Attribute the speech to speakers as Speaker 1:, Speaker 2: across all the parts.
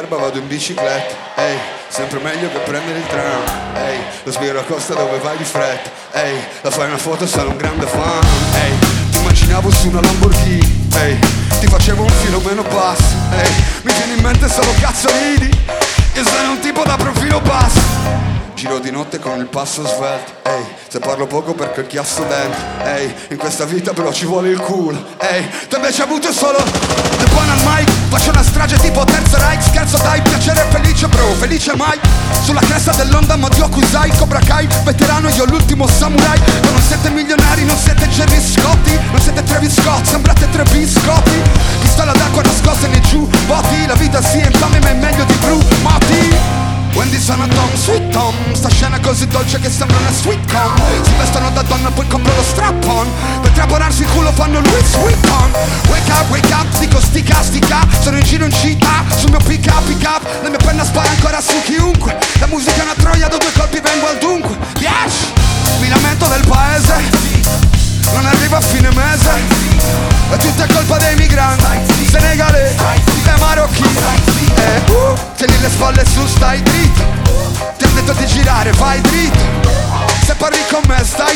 Speaker 1: all'erba vado in bicicletta, ehi, sempre meglio che prendere il tram, ehi, lo sbirro a costa dove vai di fretta, ehi, la fai una foto sono un grande fan, ehi, ti immaginavo su una Lamborghini, ehi, ti facevo un filo meno basso, ehi, mi viene in mente solo cazzo ridi, io sono un tipo da profilo basso. Giro di notte con il passo svelto, ehi, se parlo poco perché il chiasso dentro, ehi, in questa vita però ci vuole il culo, ehi, tu invece hai avuto solo The One al mic, faccio una strage tipo Terzo Reich, scherzo dai, piacere felice bro, felice mai, sulla cresta dell'onda ma Dio Kusai, Cobra Kai, veterano io l'ultimo samurai, ma non siete milionari, non siete Jerry Scotti, non siete Travis Scott, sembrate tre biscotti, pistola d'acqua nascosta nei giubbotti, la vita sì è infame ma è meglio di Blue Moti. Wendy sono Tom, Sweet Tom, sta scena così dolce che sembra una sweetcom. Si vestono da donna poi compro lo strap-on, per traponarsi il culo fanno Louis Vuitton. Wake up, dico stica, sono in giro in città, sul mio pick up, la mia penna spara ancora su chiunque. La musica è una troia, da due colpi vengo al dunque. 10, mi lamento del paese, non arrivo a fine mese, è tutta colpa dei migranti, senegalesi e marocchini. Tieni le spalle su, stai dritto, ti ho detto di girare, vai dritto, se parli con me stai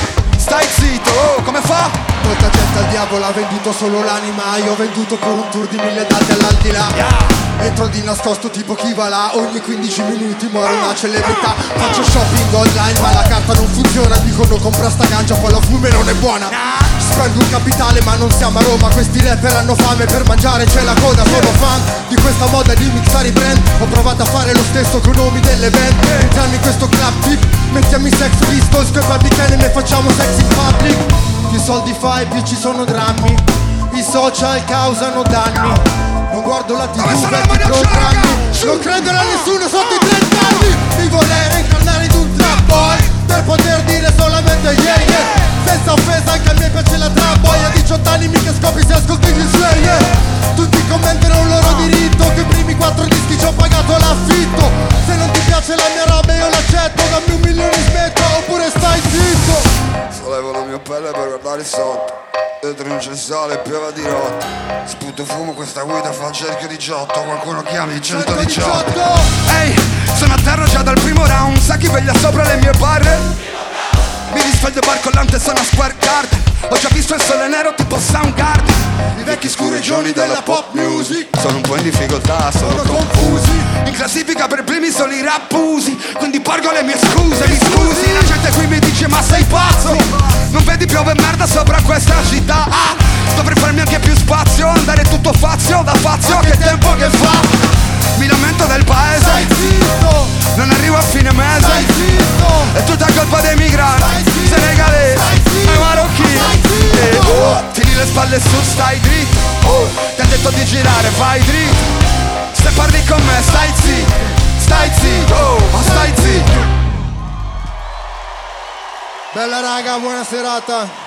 Speaker 1: zitto, oh, come fa?
Speaker 2: Molta gente al diavolo ha venduto solo l'anima, io ho venduto per un tour di 1000 date all'aldilà. Entro di nascosto tipo chi va là, ogni 15 minuti muore una celebrità. Faccio shopping online ma la carta non funziona, dicono compra sta gancia poi la fume non è buona. Spendo un capitale ma non siamo a Roma, questi rapper hanno fame, per mangiare c'è la coda. Sono fan di questa moda di mixare i brand, ho provato a fare lo stesso con nomi delle band. Entriamo in questo club tip, mettiamo i Sex Pistols che Baby Ken e facciamo sex in public. Più soldi fai più ci sono drammi, i social causano danni. Non guardo la TV, vecchi programmi, non credo a nessuno sotto i 30 anni. Mi vorrei reincarnare in un trap boy, per poter dire solamente yeah yeah. Senza offesa anche a me piace la trap boy. A 18 anni mica scopri se ascolti gli Slayer, yeah. Tutti commentano il loro diritto, che i primi 4 dischi ci ho pagato l'affitto. Se non ti piace la mia roba io l'accetto, dammi 1 milione smetto oppure stai zitto.
Speaker 1: Sollevo la mia pelle per guardare sotto, dentro non c'è sole, piova di rotto, sputo fumo, questa guida fa il cerchio di giotto, qualcuno chiami il 118. Ehi, sono a terra già dal primo round, sa chi veglia sopra le mie barre? Mi risveglio barcollante, sono a Square Garden, ho già visto il sole nero tipo Soundgarden. I vecchi scurreggioni della pop music sono un po' in difficoltà, sono confusi. In classifica per primi sono i rappusi, quindi porgo le mie scuse, mi scusi. La gente qui mi dice ma sei pazzo, non vedi piove merda sopra questa città? Ah, dovrei farmi anche più spazio, andare tutto fazio da fazio, che tempo che fa. Mi lamento del paese,
Speaker 2: stai zitto,
Speaker 1: non arrivo a fine mese,
Speaker 2: stai zitto,
Speaker 1: è tutta colpa dei migranti, senegalesi e marocchini. Tieni le spalle su, stai dritto, ti ha detto di girare, vai dritto, se parli con me stai zitto, oh, stai zitto.
Speaker 2: Bella raga, buona serata.